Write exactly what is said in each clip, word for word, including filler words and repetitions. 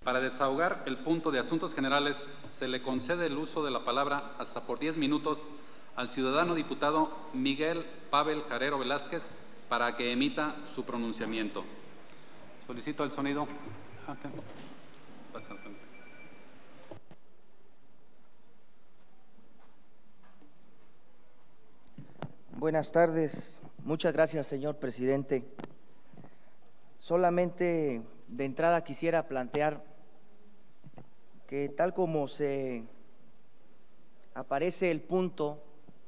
Para desahogar el punto de asuntos generales, se le concede el uso de la palabra hasta por diez minutos al ciudadano diputado Miguel Pavel Jarero Velázquez para que emita su pronunciamiento. Solicito el sonido. Pasa al frente. Buenas tardes. Muchas gracias, señor presidente. Solamente de entrada quisiera plantear que tal como se aparece el punto,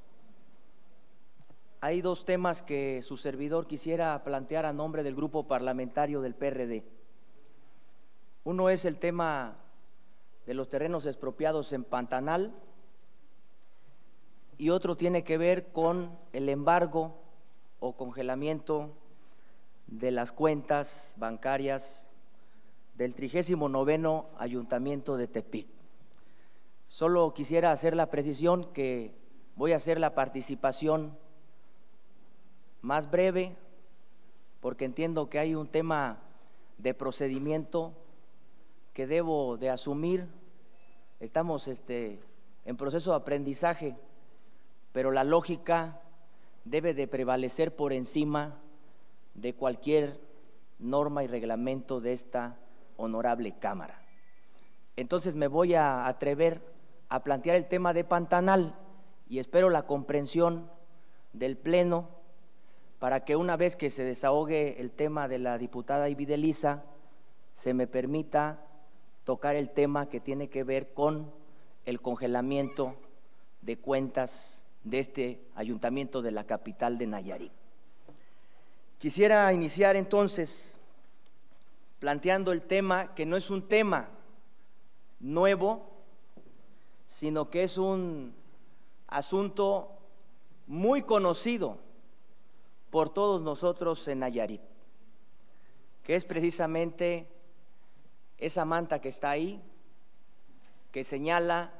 hay dos temas que su servidor quisiera plantear a nombre del grupo parlamentario del P R D. Uno es el tema de los terrenos expropiados en Pantanal y otro tiene que ver con el embargo o congelamiento de las cuentas bancarias del trigésimo noveno Ayuntamiento de Tepic. Solo quisiera hacer la precisión que voy a hacer la participación más breve, porque entiendo que hay un tema de procedimiento que debo de asumir. Estamos este, en proceso de aprendizaje, pero la lógica debe de prevalecer por encima de cualquier norma y reglamento de esta honorable Cámara. Entonces me voy a atrever a plantear el tema de Pantanal y espero la comprensión del Pleno para que una vez que se desahogue el tema de la diputada Ibideliza, se me permita tocar el tema que tiene que ver con el congelamiento de cuentas de este ayuntamiento de la capital de Nayarit. Quisiera iniciar entonces planteando el tema que no es un tema nuevo, sino que es un asunto muy conocido por todos nosotros en Nayarit, que es precisamente esa manta que está ahí, que señala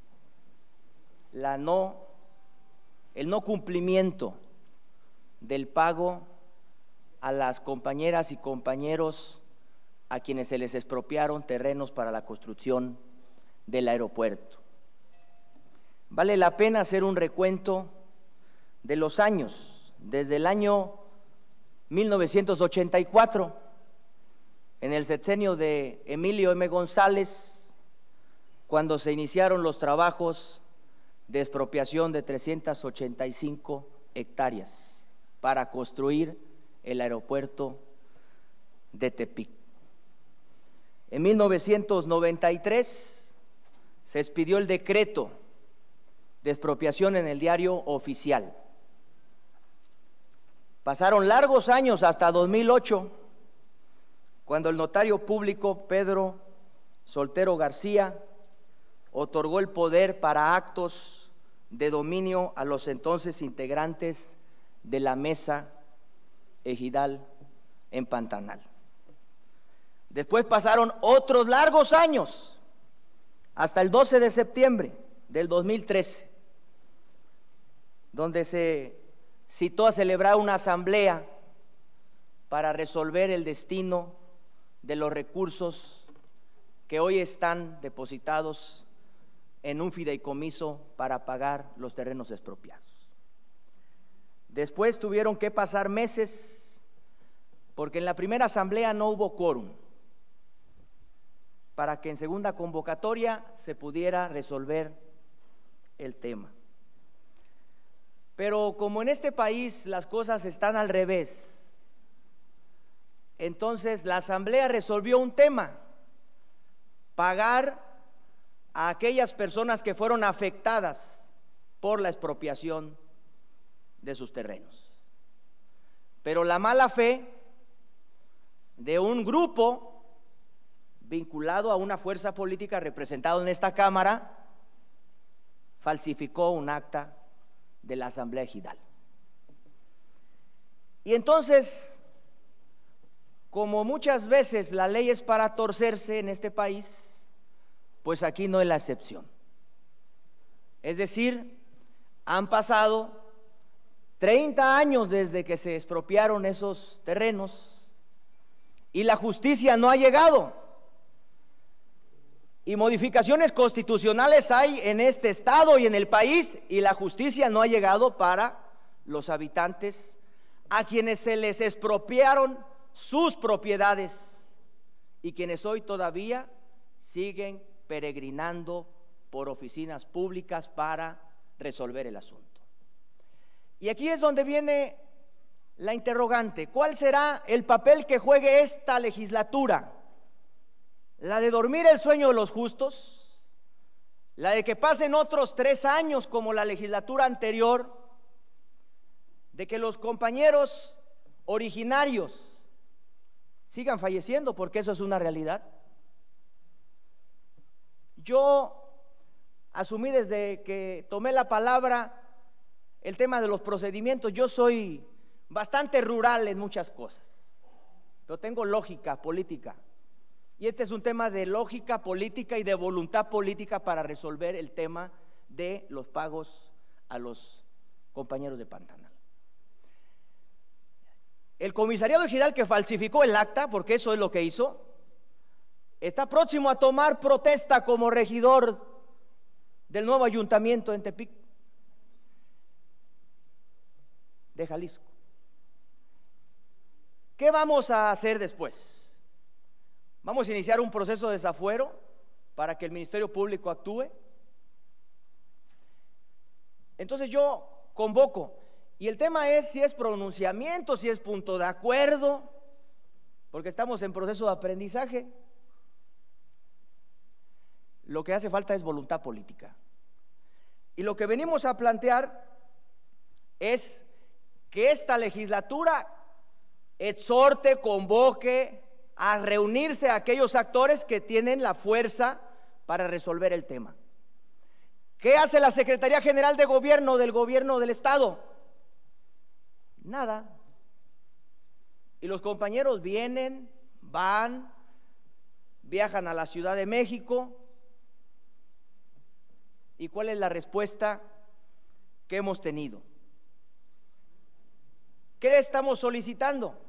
la no, el no cumplimiento del pago a las compañeras y compañeros a quienes se les expropiaron terrenos para la construcción del aeropuerto. Vale la pena hacer un recuento de los años, desde el año mil novecientos ochenta y cuatro, en el sexenio de Emilio M. González, cuando se iniciaron los trabajos de expropiación de trescientas ochenta y cinco hectáreas para construir el aeropuerto de Tepic. En mil novecientos noventa y tres se expidió el decreto de expropiación en el Diario Oficial. Pasaron largos años hasta dos mil ocho, cuando el notario público Pedro Soltero García otorgó el poder para actos de dominio a los entonces integrantes de la mesa ejidal en Pantanal. Después pasaron otros largos años, hasta el doce de septiembre del dos mil trece, donde se citó a celebrar una asamblea para resolver el destino de los recursos que hoy están depositados en un fideicomiso para pagar los terrenos expropiados. Después tuvieron que pasar meses, porque en la primera asamblea no hubo quórum, para que en segunda convocatoria se pudiera resolver el tema. Pero como en este país las cosas están al revés, entonces la asamblea resolvió un tema: pagar a aquellas personas que fueron afectadas por la expropiación de sus terrenos. Pero la mala fe de un grupo vinculado a una fuerza política representada en esta Cámara falsificó un acta de la Asamblea Ejidal. Y entonces, como muchas veces la ley es para torcerse en este país, pues aquí no es la excepción. Es decir, han pasado treinta años desde que se expropiaron esos terrenos y la justicia no ha llegado. Y modificaciones constitucionales hay en este estado y en el país, y la justicia no ha llegado para los habitantes a quienes se les expropiaron sus propiedades y quienes hoy todavía siguen peregrinando por oficinas públicas para resolver el asunto. Y aquí es donde viene la interrogante: ¿cuál será el papel que juegue esta legislatura? ¿La de dormir el sueño de los justos? ¿La de que pasen otros tres años como la legislatura anterior? ¿De que los compañeros originarios sigan falleciendo? Porque eso es una realidad. Yo asumí desde que tomé la palabra el tema de los procedimientos. Yo soy bastante rural en muchas cosas, pero tengo lógica política. Y este es un tema de lógica política y de voluntad política para resolver el tema de los pagos a los compañeros de Pantanal. El comisariado ejidal que falsificó el acta, porque eso es lo que hizo, está próximo a tomar protesta como regidor del nuevo ayuntamiento en Tepic, de Jalisco. ¿Qué vamos a hacer después? Vamos a iniciar un proceso de desafuero para que el Ministerio Público actúe. Entonces yo convoco, y el tema es si es pronunciamiento, si es punto de acuerdo, porque estamos en proceso de aprendizaje. Lo que hace falta es voluntad política. Y lo que venimos a plantear es que esta legislatura exhorte, convoque a reunirse a aquellos actores que tienen la fuerza para resolver el tema. ¿Qué hace la Secretaría General de Gobierno del Gobierno del Estado? Nada. Y los compañeros vienen, van, viajan a la Ciudad de México. ¿Y cuál es la respuesta que hemos tenido? ¿Qué estamos solicitando?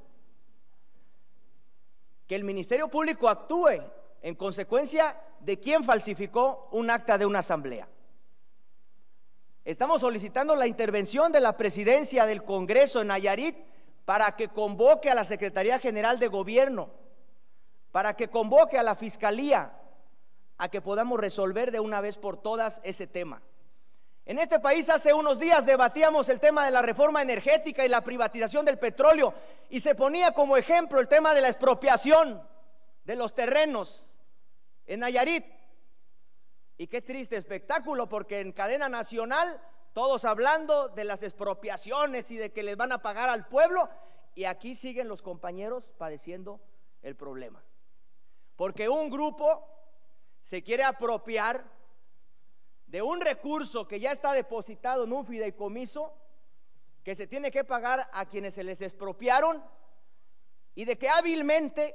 Que el Ministerio Público actúe en consecuencia de quien falsificó un acta de una asamblea. Estamos solicitando la intervención de la presidencia del Congreso en Nayarit para que convoque a la Secretaría General de Gobierno, para que convoque a la Fiscalía, a que podamos resolver de una vez por todas ese tema. En este país hace unos días debatíamos el tema de la reforma energética y la privatización del petróleo, y se ponía como ejemplo el tema de la expropiación de los terrenos en Nayarit. Y qué triste espectáculo, porque en cadena nacional todos hablando de las expropiaciones y de que les van a pagar al pueblo, y aquí siguen los compañeros padeciendo el problema, porque un grupo se quiere apropiar de un recurso que ya está depositado en un fideicomiso que se tiene que pagar a quienes se les expropiaron, y de que hábilmente,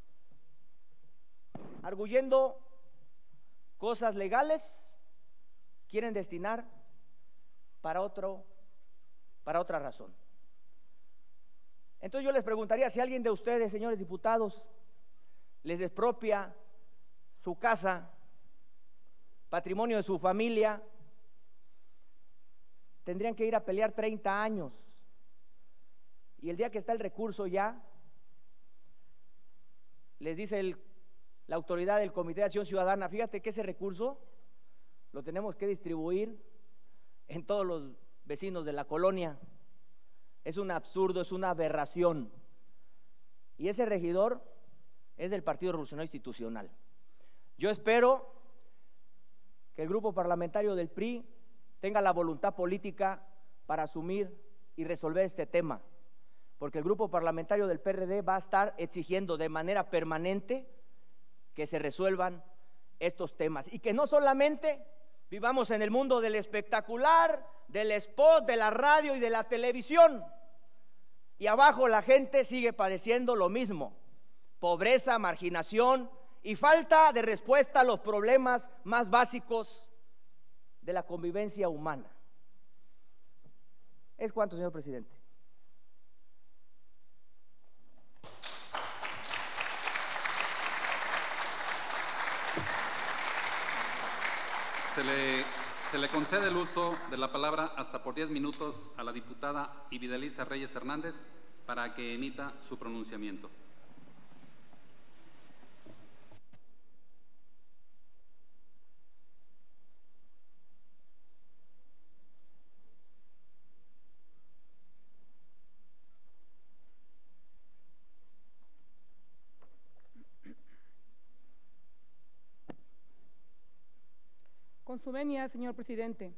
arguyendo cosas legales, quieren destinar para otro, para otra razón. Entonces yo les preguntaría, si alguien de ustedes, señores diputados, les expropia su casa, patrimonio de su familia, tendrían que ir a pelear treinta años, y el día que está el recurso ya, les dice el, la autoridad del Comité de Acción Ciudadana: fíjate que ese recurso lo tenemos que distribuir en todos los vecinos de la colonia. Es un absurdo, es una aberración, y ese regidor es del Partido Revolucionario Institucional. Yo espero que el grupo parlamentario del P R I tenga la voluntad política para asumir y resolver este tema, porque el grupo parlamentario del P R D va a estar exigiendo de manera permanente que se resuelvan estos temas, y que no solamente vivamos en el mundo del espectacular, del spot, de la radio y de la televisión, y abajo la gente sigue padeciendo lo mismo: pobreza, marginación y falta de respuesta a los problemas más básicos de la convivencia humana. ¿Es cuánto, señor presidente? Se le concede el uso de la palabra hasta por diez minutos a la diputada Ibideliza Reyes Hernández para que emita su pronunciamiento. Con su venia, señor presidente,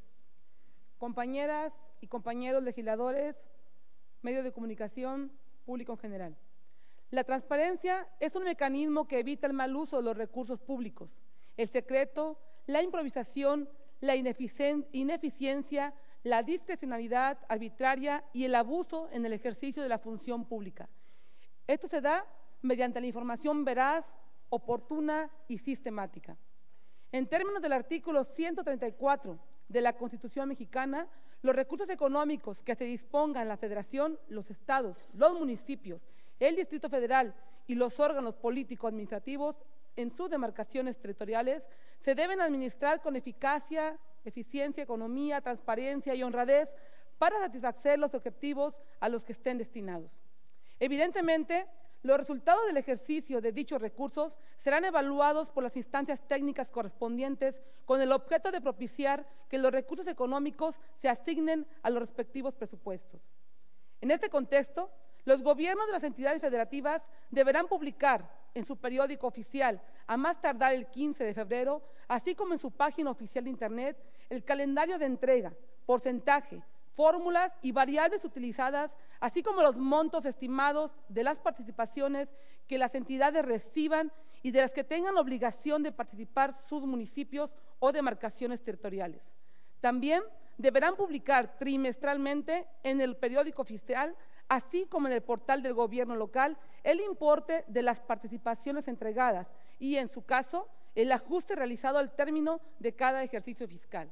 compañeras y compañeros legisladores, medios de comunicación, público en general. La transparencia es un mecanismo que evita el mal uso de los recursos públicos, el secreto, la improvisación, la ineficiencia, la discrecionalidad arbitraria y el abuso en el ejercicio de la función pública. Esto se da mediante la información veraz, oportuna y sistemática. En términos del artículo ciento treinta y cuatro de la Constitución mexicana, los recursos económicos que se dispongan en la Federación, los estados, los municipios, el Distrito Federal y los órganos políticos administrativos en sus demarcaciones territoriales se deben administrar con eficacia, eficiencia, economía, transparencia y honradez para satisfacer los objetivos a los que estén destinados. Evidentemente, los resultados del ejercicio de dichos recursos serán evaluados por las instancias técnicas correspondientes con el objeto de propiciar que los recursos económicos se asignen a los respectivos presupuestos. En este contexto, los gobiernos de las entidades federativas deberán publicar en su periódico oficial, a más tardar el quince de febrero, así como en su página oficial de Internet, el calendario de entrega, porcentaje, fórmulas y variables utilizadas, así como los montos estimados de las participaciones que las entidades reciban y de las que tengan obligación de participar sus municipios o demarcaciones territoriales. También deberán publicar trimestralmente en el periódico oficial, así como en el portal del gobierno local, el importe de las participaciones entregadas y, en su caso, el ajuste realizado al término de cada ejercicio fiscal.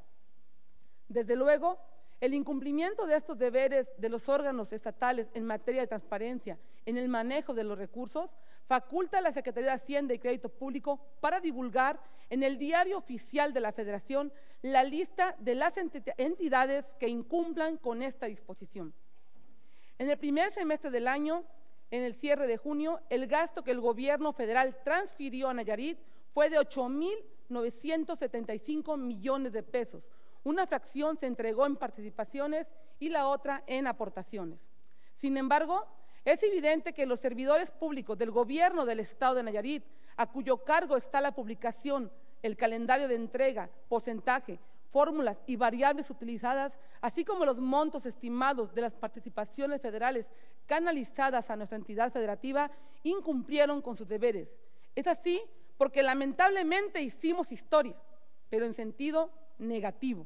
Desde luego, el incumplimiento de estos deberes de los órganos estatales en materia de transparencia en el manejo de los recursos faculta a la Secretaría de Hacienda y Crédito Público para divulgar en el Diario Oficial de la Federación la lista de las entidades que incumplan con esta disposición. En el primer semestre del año, en el cierre de junio, el gasto que el gobierno federal transfirió a Nayarit fue de ocho mil novecientos setenta y cinco millones de pesos. Una fracción se entregó en participaciones y la otra en aportaciones. Sin embargo, es evidente que los servidores públicos del gobierno del estado de Nayarit, a cuyo cargo está la publicación, el calendario de entrega, porcentaje, fórmulas y variables utilizadas, así como los montos estimados de las participaciones federales canalizadas a nuestra entidad federativa, incumplieron con sus deberes. Es así porque lamentablemente hicimos historia, pero en sentido negativo,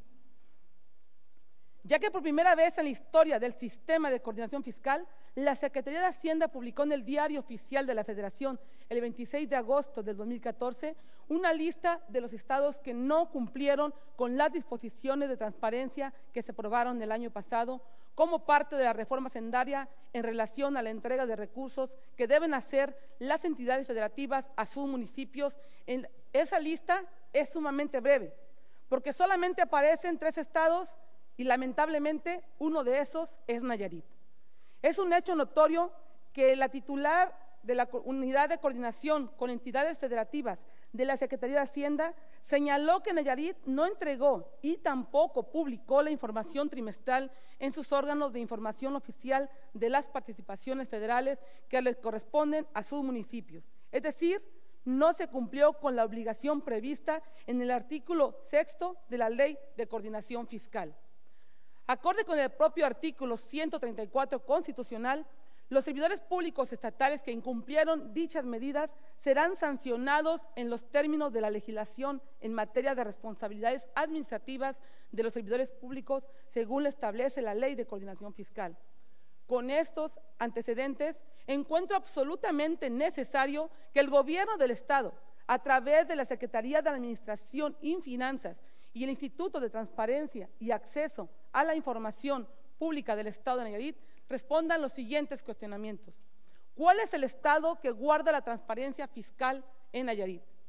ya que por primera vez en la historia del sistema de coordinación fiscal, la Secretaría de Hacienda publicó en el Diario Oficial de la Federación el veintiséis de agosto del dos mil catorce una lista de los estados que no cumplieron con las disposiciones de transparencia que se aprobaron el año pasado como parte de la reforma hacendaria en relación a la entrega de recursos que deben hacer las entidades federativas a sus municipios. En esa lista es sumamente breve, porque solamente aparecen tres estados y lamentablemente uno de esos es Nayarit. Es un hecho notorio que la titular de la Unidad de Coordinación con Entidades Federativas de la Secretaría de Hacienda señaló que Nayarit no entregó y tampoco publicó la información trimestral en sus órganos de información oficial de las participaciones federales que les corresponden a sus municipios. Es decir, no se cumplió con la obligación prevista en el artículo sexto de la Ley de Coordinación Fiscal. Acorde con el propio artículo ciento treinta y cuatro constitucional, los servidores públicos estatales que incumplieron dichas medidas serán sancionados en los términos de la legislación en materia de responsabilidades administrativas de los servidores públicos, según lo establece la Ley de Coordinación Fiscal. Con estos antecedentes, encuentro absolutamente necesario que el gobierno del Estado, a través de la Secretaría de Administración y Finanzas y el Instituto de Transparencia y Acceso a la Información Pública del Estado de Nayarit, respondan los siguientes cuestionamientos. ¿Cuál es el estado que guarda la transparencia fiscal en Nayarit?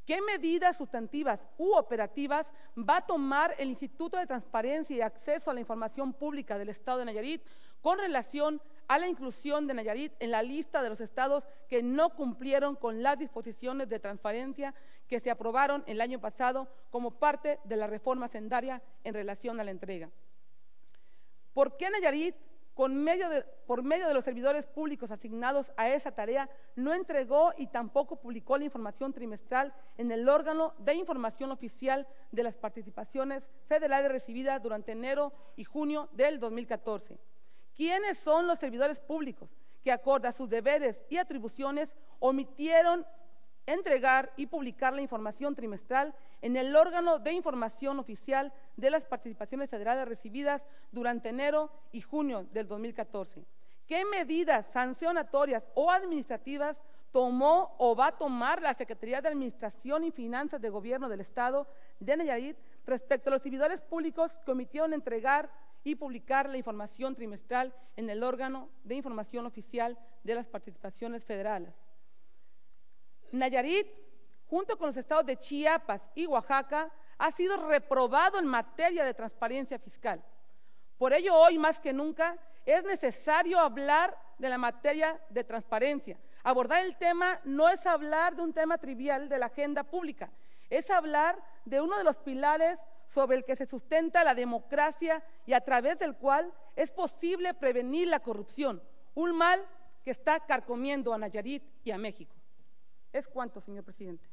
¿Qué medidas sustantivas u operativas va a tomar el Instituto de Transparencia y Acceso a la Información Pública del Estado de Nayarit con relación a la inclusión de Nayarit en la lista de los estados que no cumplieron con las disposiciones de transparencia que se aprobaron el año pasado como parte de la reforma hacendaria en relación a la entrega? ¿Por qué Nayarit, con medio de, por medio de los servidores públicos asignados a esa tarea, no entregó y tampoco publicó la información trimestral en el órgano de información oficial de las participaciones federales recibidas durante enero y junio del dos mil catorce? ¿Quiénes son los servidores públicos que, acorde a sus deberes y atribuciones, omitieron entregar y publicar la información trimestral en el órgano de información oficial de las participaciones federales recibidas durante enero y junio del dos mil catorce? ¿Qué medidas sancionatorias o administrativas tomó o va a tomar la Secretaría de Administración y Finanzas de Gobierno del Estado de Nayarit respecto a los servidores públicos que omitieron entregar y publicar la información trimestral en el órgano de información oficial de las participaciones federales? Nayarit, junto con los estados de Chiapas y Oaxaca, ha sido reprobado en materia de transparencia fiscal. Por ello, hoy más que nunca es necesario hablar de la materia de transparencia. Abordar el tema no es hablar de un tema trivial de la agenda pública, es hablar de uno de los pilares sobre el que se sustenta la democracia y a través del cual es posible prevenir la corrupción, un mal que está carcomiendo a Nayarit y a México. Es cuanto, señor presidente.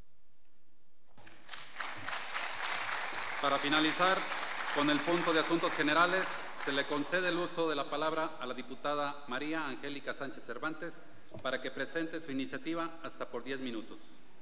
Para finalizar con el punto de asuntos generales, se le concede el uso de la palabra a la diputada María Angélica Sánchez Cervantes para que presente su iniciativa hasta por diez minutos.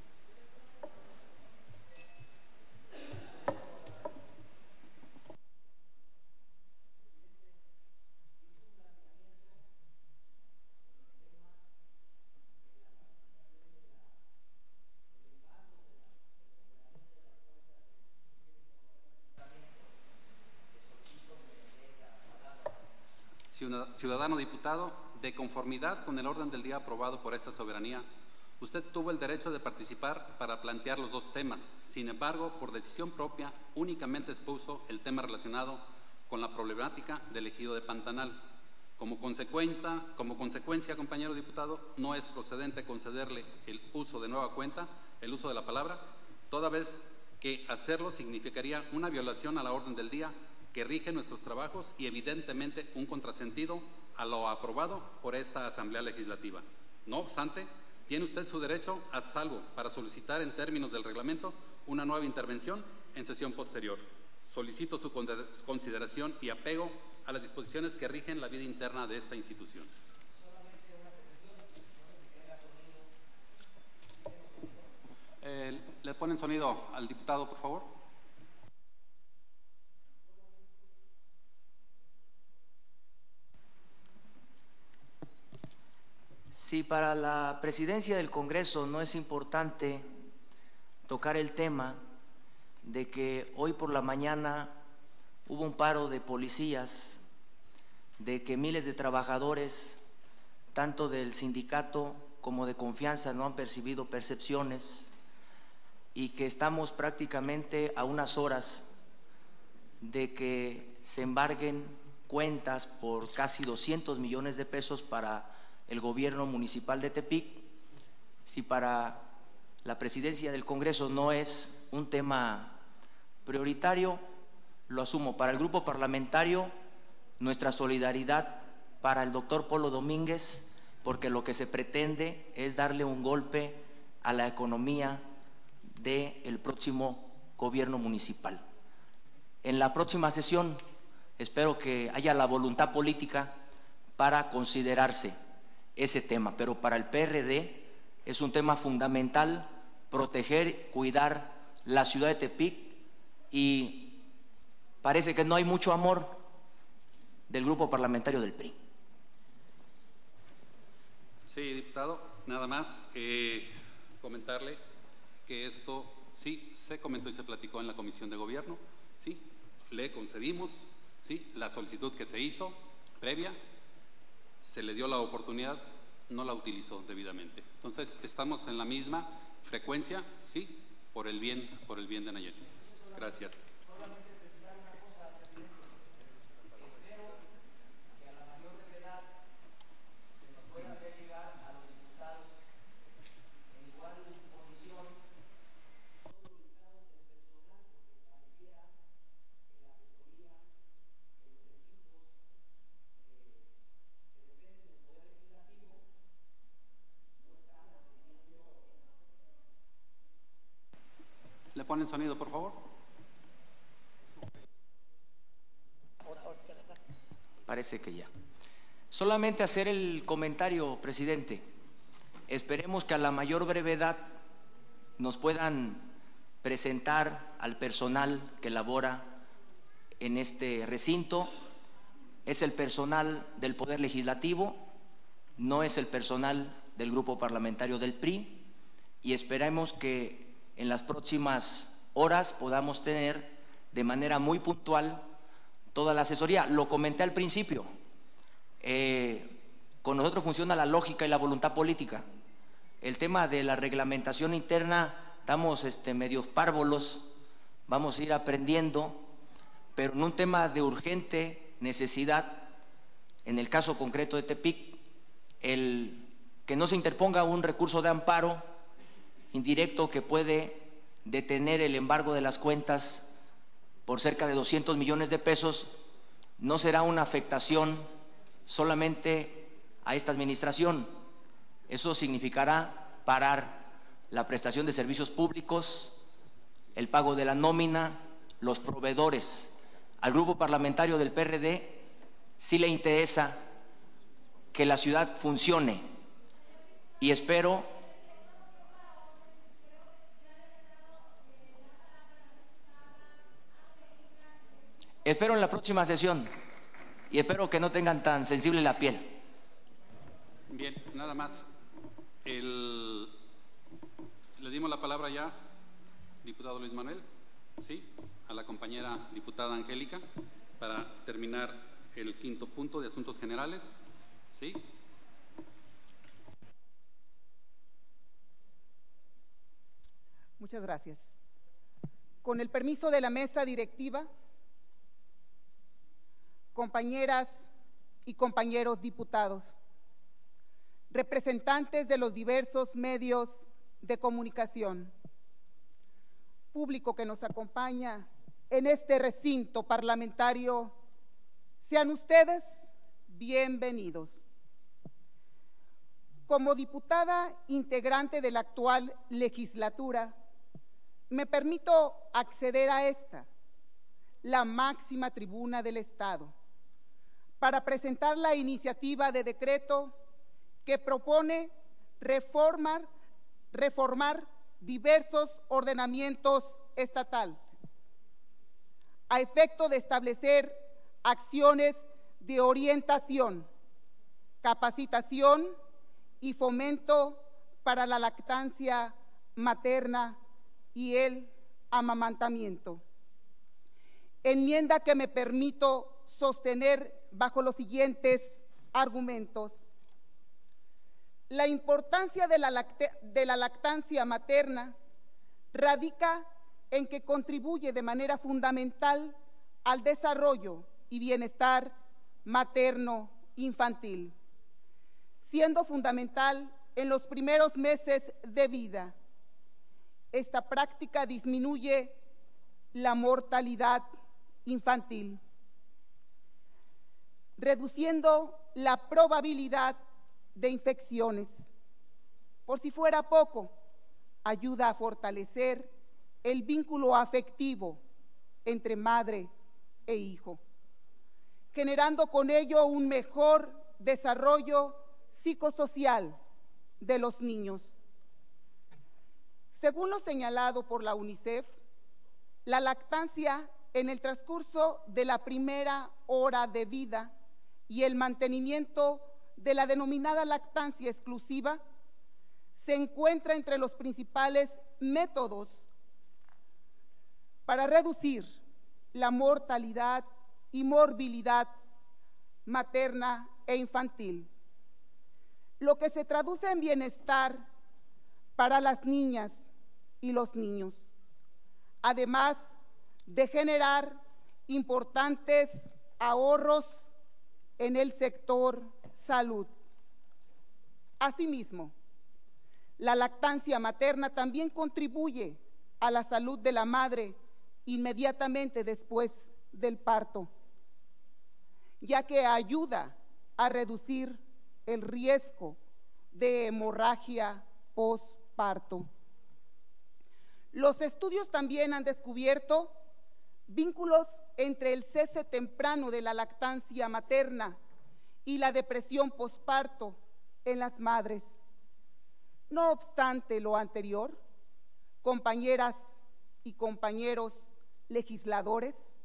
Ciudadano diputado, de conformidad con el orden del día aprobado por esta soberanía, usted tuvo el derecho de participar para plantear los dos temas. Sin embargo, por decisión propia, únicamente expuso el tema relacionado con la problemática del ejido de Pantanal. Como consecuencia, como consecuencia, compañero diputado, no es procedente concederle el uso de nueva cuenta, el uso de la palabra, toda vez que hacerlo significaría una violación a la orden del día que rige nuestros trabajos y evidentemente un contrasentido a lo aprobado por esta Asamblea Legislativa. No obstante, tiene usted su derecho a salvo para solicitar en términos del reglamento una nueva intervención en sesión posterior. Solicito su consideración y apego a las disposiciones que rigen la vida interna de esta institución. Eh, ¿Le ponen sonido al diputado, por favor? Si para la presidencia del Congreso no es importante tocar el tema de que hoy por la mañana hubo un paro de policías, de que miles de trabajadores, tanto del sindicato como de Confianza, no han percibido percepciones y que estamos prácticamente a unas horas de que se embarguen cuentas por casi doscientos millones de pesos para el gobierno municipal de Tepic, si para la presidencia del Congreso no es un tema prioritario, lo asumo. Para el grupo parlamentario, nuestra solidaridad para el doctor Polo Domínguez, porque lo que se pretende es darle un golpe a la economía del próximo gobierno municipal. En la próxima sesión espero que haya la voluntad política para considerarse ese tema, pero para el P R D es un tema fundamental proteger, cuidar la ciudad de Tepic y parece que no hay mucho amor del grupo parlamentario del P R I. Sí, diputado, nada más eh, comentarle que esto sí se comentó y se platicó en la Comisión de Gobierno, sí, le concedimos, sí, la solicitud que se hizo previa, se le dio la oportunidad, no la utilizó debidamente. Entonces, estamos en la misma frecuencia, sí, por el bien, por el bien de Nayarit. Gracias. ¿Le ponen sonido, por favor? Parece que ya. Solamente hacer el comentario, presidente. Esperemos que a la mayor brevedad nos puedan presentar al personal que labora en este recinto. Es el personal del Poder Legislativo, no es el personal del Grupo Parlamentario del P R I, y esperemos que en las próximas horas podamos tener de manera muy puntual toda la asesoría. Lo comenté al principio, eh, con nosotros funciona la lógica y la voluntad política. El tema de la reglamentación interna, estamos este, medios párvulos, vamos a ir aprendiendo, pero en un tema de urgente necesidad, en el caso concreto de Tepic, el que no se interponga un recurso de amparo indirecto que puede detener el embargo de las cuentas por cerca de doscientos millones de pesos, no será una afectación solamente a esta administración. Eso significará parar la prestación de servicios públicos, el pago de la nómina, los proveedores. Al grupo parlamentario del P R D sí le interesa que la ciudad funcione y espero Espero en la próxima sesión y espero que no tengan tan sensible la piel. Bien, nada más. El, le dimos la palabra ya, diputado Luis Manuel, sí, a la compañera diputada Angélica, para terminar el quinto punto de asuntos generales, sí. Muchas gracias. Con el permiso de la mesa directiva, compañeras y compañeros diputados, representantes de los diversos medios de comunicación, público que nos acompaña en este recinto parlamentario, sean ustedes bienvenidos. Como diputada integrante de la actual legislatura, me permito acceder a esta, la máxima tribuna del Estado, para presentar la iniciativa de decreto que propone reformar, reformar diversos ordenamientos estatales a efecto de establecer acciones de orientación, capacitación y fomento para la lactancia materna y el amamantamiento. Enmienda que me permito sostener bajo los siguientes argumentos. La importancia de la, lacte, de la lactancia materna radica en que contribuye de manera fundamental al desarrollo y bienestar materno-infantil, siendo fundamental en los primeros meses de vida. Esta práctica disminuye la mortalidad infantil, reduciendo la probabilidad de infecciones. Por si fuera poco, ayuda a fortalecer el vínculo afectivo entre madre e hijo, generando con ello un mejor desarrollo psicosocial de los niños. Según lo señalado por la UNICEF, la lactancia en el transcurso de la primera hora de vida y el mantenimiento de la denominada lactancia exclusiva se encuentra entre los principales métodos para reducir la mortalidad y morbilidad materna e infantil, lo que se traduce en bienestar para las niñas y los niños, además de generar importantes ahorros en el sector salud. Asimismo, la lactancia materna también contribuye a la salud de la madre inmediatamente después del parto, ya que ayuda a reducir el riesgo de hemorragia postparto. Los estudios también han descubierto vínculos entre el cese temprano de la lactancia materna y la depresión postparto en las madres. No obstante lo anterior, compañeras y compañeros legisladores,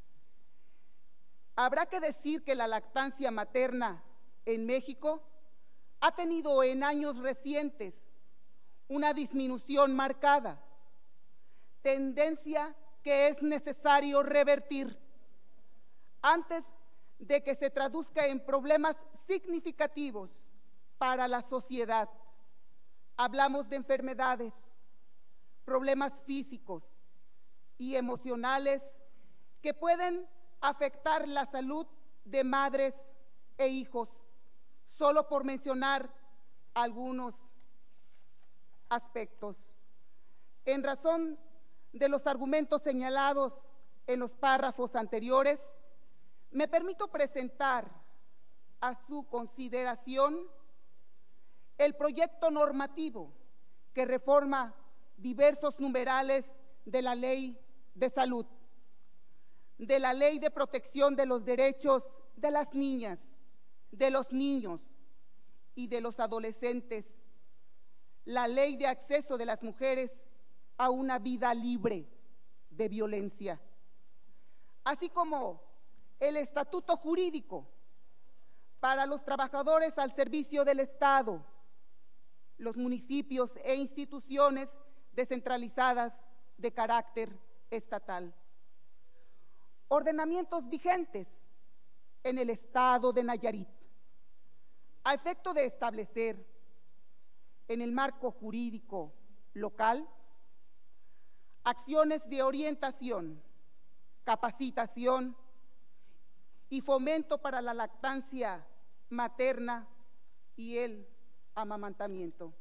habrá que decir que la lactancia materna en México ha tenido en años recientes una disminución marcada, tendencia que es necesario revertir antes de que se traduzca en problemas significativos para la sociedad. Hablamos de enfermedades, problemas físicos y emocionales que pueden afectar la salud de madres e hijos, solo por mencionar algunos aspectos. En razón de los argumentos señalados en los párrafos anteriores, me permito presentar a su consideración el proyecto normativo que reforma diversos numerales de la Ley de Salud, de la Ley de Protección de los Derechos de las Niñas, de los niños y de los adolescentes, la Ley de Acceso de las Mujeres a una vida libre de violencia, así como el Estatuto Jurídico para los trabajadores al servicio del Estado, los municipios e instituciones descentralizadas de carácter estatal. Ordenamientos vigentes en el Estado de Nayarit, a efecto de establecer en el marco jurídico local acciones de orientación, capacitación y fomento para la lactancia materna y el amamantamiento.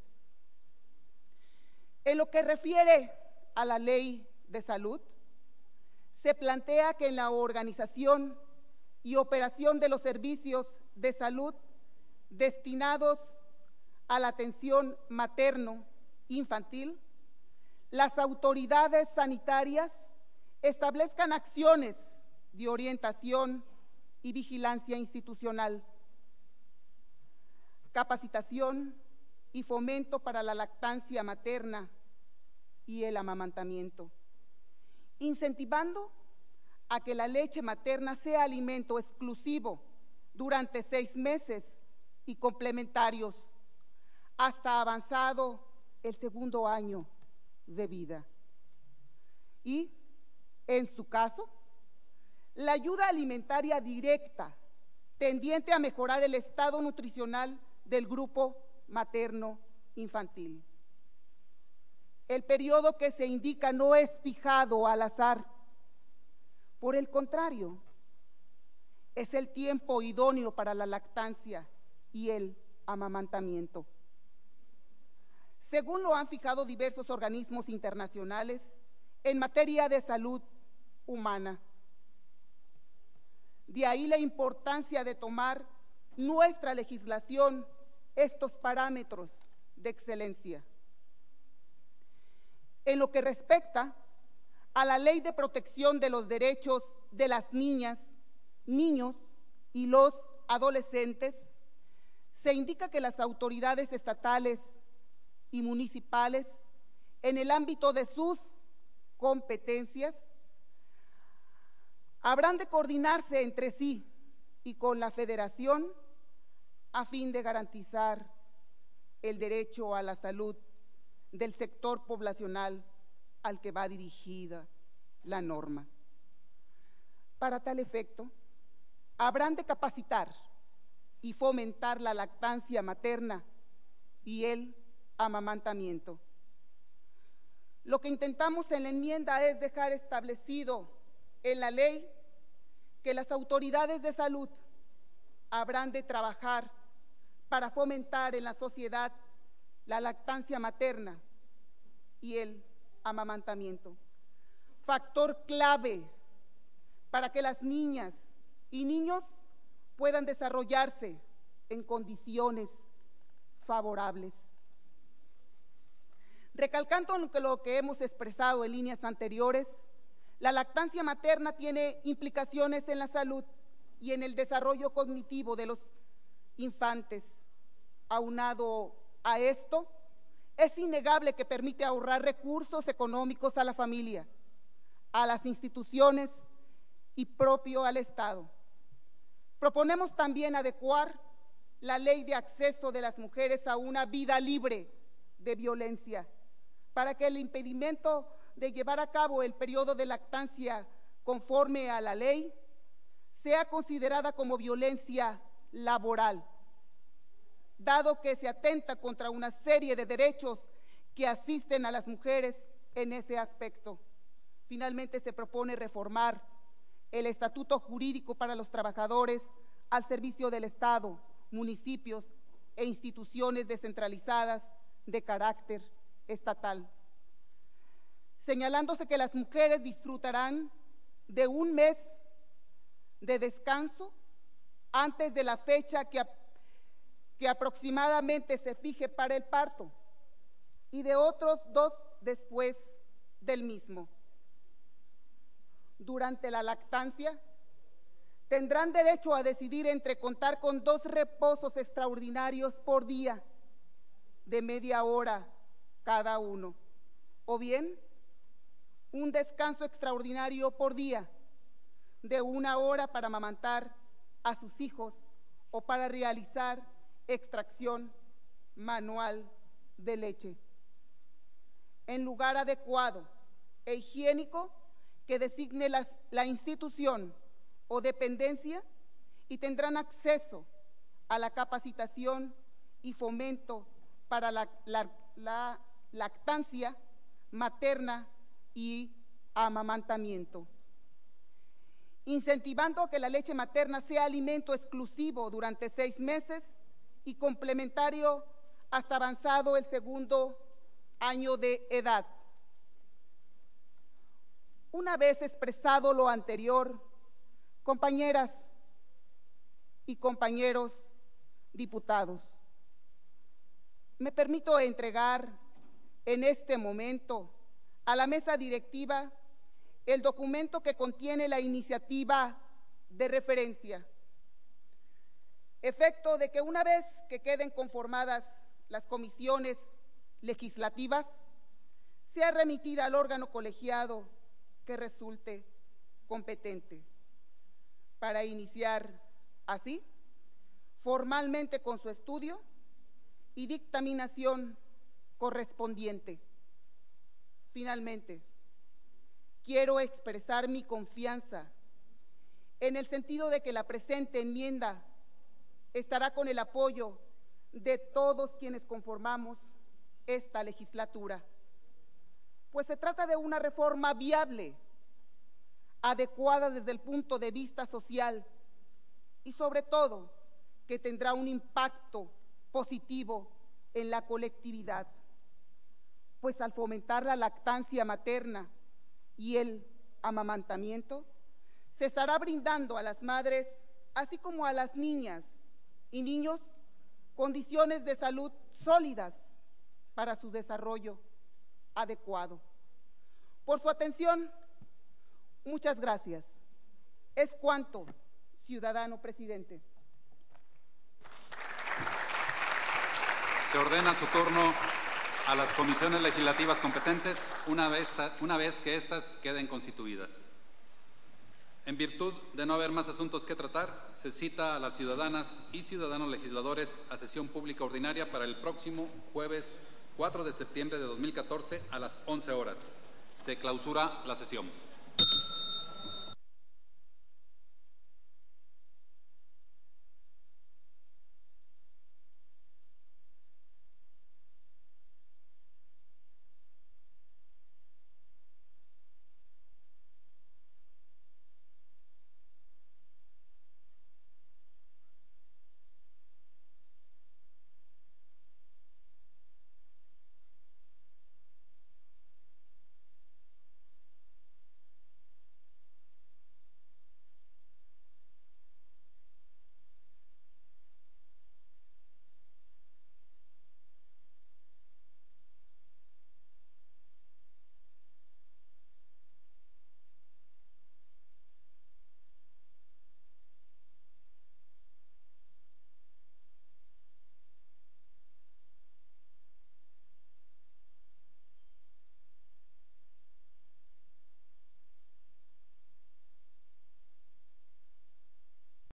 En lo que refiere a la Ley de Salud, se plantea que en la organización y operación de los servicios de salud destinados a la atención materno-infantil, las autoridades sanitarias establezcan acciones de orientación y vigilancia institucional, capacitación y fomento para la lactancia materna y el amamantamiento, incentivando a que la leche materna sea alimento exclusivo durante seis meses y complementarios hasta avanzado el segundo año de vida. Y, en su caso, la ayuda alimentaria directa tendiente a mejorar el estado nutricional del grupo materno-infantil. El periodo que se indica no es fijado al azar. Por el contrario, es el tiempo idóneo para la lactancia y el amamantamiento. Según lo han fijado diversos organismos internacionales en materia de salud humana. De ahí la importancia de tomar nuestra legislación estos parámetros de excelencia. En lo que respecta a la Ley de Protección de los Derechos de las Niñas, Niños y los Adolescentes, se indica que las autoridades estatales y municipales, en el ámbito de sus competencias, habrán de coordinarse entre sí y con la Federación a fin de garantizar el derecho a la salud del sector poblacional al que va dirigida la norma. Para tal efecto, habrán de capacitar y fomentar la lactancia materna y el amamantamiento. Lo que intentamos en la enmienda es dejar establecido en la ley que las autoridades de salud habrán de trabajar para fomentar en la sociedad la lactancia materna y el amamantamiento, factor clave para que las niñas y niños puedan desarrollarse en condiciones favorables. Recalcando lo que hemos expresado en líneas anteriores, la lactancia materna tiene implicaciones en la salud y en el desarrollo cognitivo de los infantes. Aunado a esto, es innegable que permite ahorrar recursos económicos a la familia, a las instituciones y propio al Estado. Proponemos también adecuar la ley de acceso de las mujeres a una vida libre de violencia, para que el impedimento de llevar a cabo el periodo de lactancia conforme a la ley sea considerada como violencia laboral, dado que se atenta contra una serie de derechos que asisten a las mujeres en ese aspecto. Finalmente, se propone reformar el estatuto jurídico para los trabajadores al servicio del Estado, municipios e instituciones descentralizadas de carácter estatal, señalándose que las mujeres disfrutarán de un mes de descanso antes de la fecha que, que aproximadamente se fije para el parto y de otros dos después del mismo. Durante la lactancia tendrán derecho a decidir entre contar con dos reposos extraordinarios por día de media hora cada uno, o bien un descanso extraordinario por día de una hora para amamantar a sus hijos o para realizar extracción manual de leche, en lugar adecuado e higiénico que designe las, la institución o dependencia, y tendrán acceso a la capacitación y fomento para la, la, la lactancia materna y amamantamiento, incentivando a que la leche materna sea alimento exclusivo durante seis meses y complementario hasta avanzado el segundo año de edad. Una vez expresado lo anterior, compañeras y compañeros diputados, me permito entregar en este momento a la mesa directiva el documento que contiene la iniciativa de referencia, efecto de que una vez que queden conformadas las comisiones legislativas, sea remitida al órgano colegiado que resulte competente, para iniciar así formalmente con su estudio y dictaminación correspondiente. Finalmente, quiero expresar mi confianza en el sentido de que la presente enmienda estará con el apoyo de todos quienes conformamos esta legislatura, pues se trata de una reforma viable, adecuada desde el punto de vista social y sobre todo que tendrá un impacto positivo en la colectividad, pues al fomentar la lactancia materna y el amamantamiento, se estará brindando a las madres, así como a las niñas y niños, condiciones de salud sólidas para su desarrollo adecuado. Por su atención, muchas gracias. Es cuanto, ciudadano presidente. Se ordena su turno a las comisiones legislativas competentes una vez, una vez que éstas queden constituidas. En virtud de no haber más asuntos que tratar, se cita a las ciudadanas y ciudadanos legisladores a sesión pública ordinaria para el próximo jueves cuatro de septiembre de dos mil catorce a las once horas. Se clausura la sesión.